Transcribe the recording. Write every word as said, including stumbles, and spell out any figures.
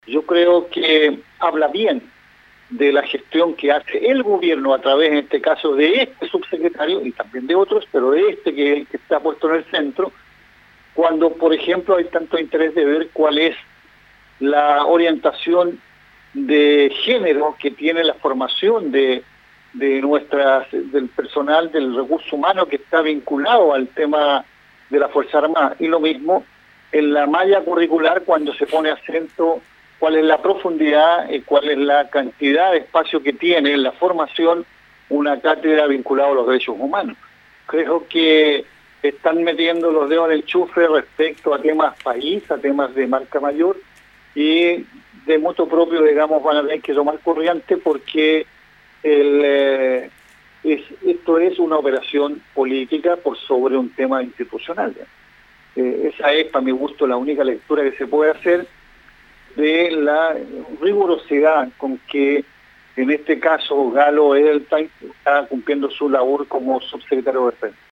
Yo creo que habla bien de la gestión que hace el gobierno a través, en este caso, de este subsecretario y también de otros, pero de este que es el que está puesto en el centro, cuando, por ejemplo, hay tanto interés de ver cuál es la orientación de género que tiene la formación de, de nuestras, del personal del recurso humano que está vinculado al tema de la Fuerza Armada. Y lo mismo en la malla curricular cuando se pone acento cuál es la profundidad y cuál es la cantidad de espacio que tiene en la formación una cátedra vinculada a los derechos humanos. Creo que están metiendo los dedos en el enchufe respecto a temas país, a temas de marca mayor, y de moto propio, digamos, van a tener que tomar corriente porque el, eh, es, esto es una operación política por sobre un tema institucional. Eh, esa es, para mi gusto, la única lectura que se puede hacer de la rigurosidad con que en este caso Galo Edelstein está cumpliendo su labor como subsecretario de Defensa.